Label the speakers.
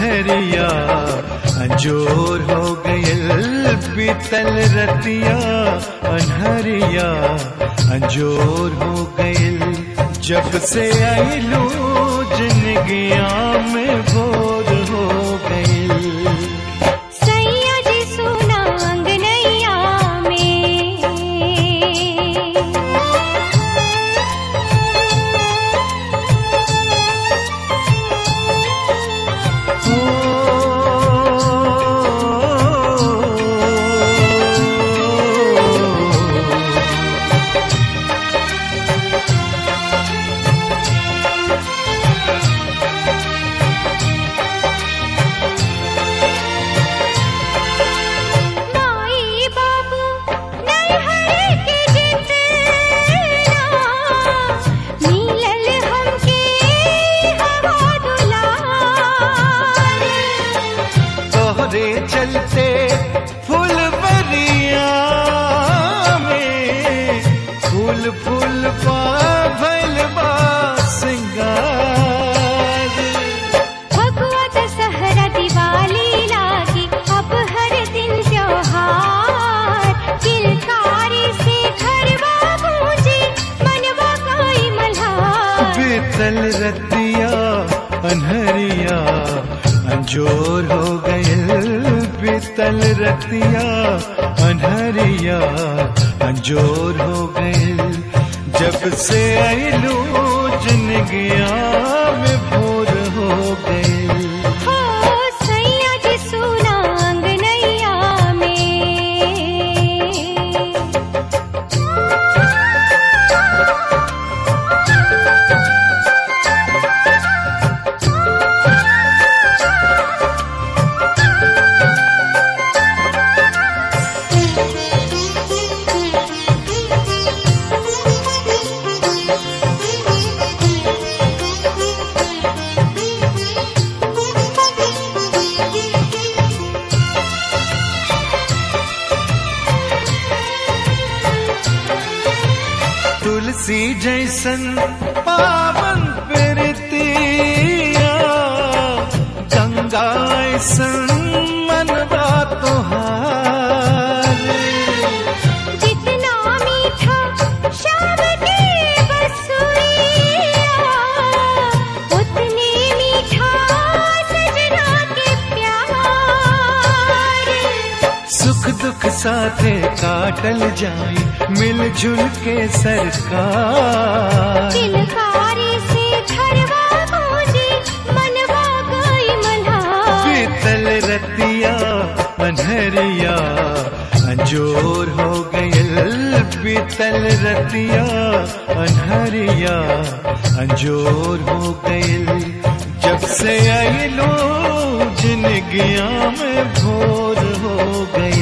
Speaker 1: अनहरिया अंजोर हो गयल बीतल रतिया अनहरिया अंजोर हो गयल जब से आइलू जिंदगिया में भोर हो गयल
Speaker 2: सैया जी सुना अंगनैया में
Speaker 1: चलते फुलवरिया में फूल फूल पा भइल बा सिंगार
Speaker 2: भगवा दशहरा दिवाली लागी अब हर दिन त्योहार किलकारी से घरवा गूंजे मनवा कोई मल्हार
Speaker 1: बीतल रतिया अनहरिया अंजोर हो गयल बीतल रतिया अनहरिया अंजोर हो गयल जब से आइलू जिंदगिया में भोर हो गयल
Speaker 2: हो सैया जी सुना अंगनैया में
Speaker 1: तुलसी जैसन पावन प्रीतिया गंगा ऐसन मनवा तोहार
Speaker 2: जितना मीठा शाम की बसुरिया उतने मीठा सजना के प्यार
Speaker 1: सुख दुख साथे काटल जाए मिलजुल के सरकार
Speaker 2: किलकारी से घरवा गूंजे मनवा कोई मल्हार
Speaker 1: बीतल रतिया अनहरिया अंजोर हो गयल बीतल रतिया अनहरिया अंजोर हो गयल जब से आइलो जिंदगिया में भोर हो गयल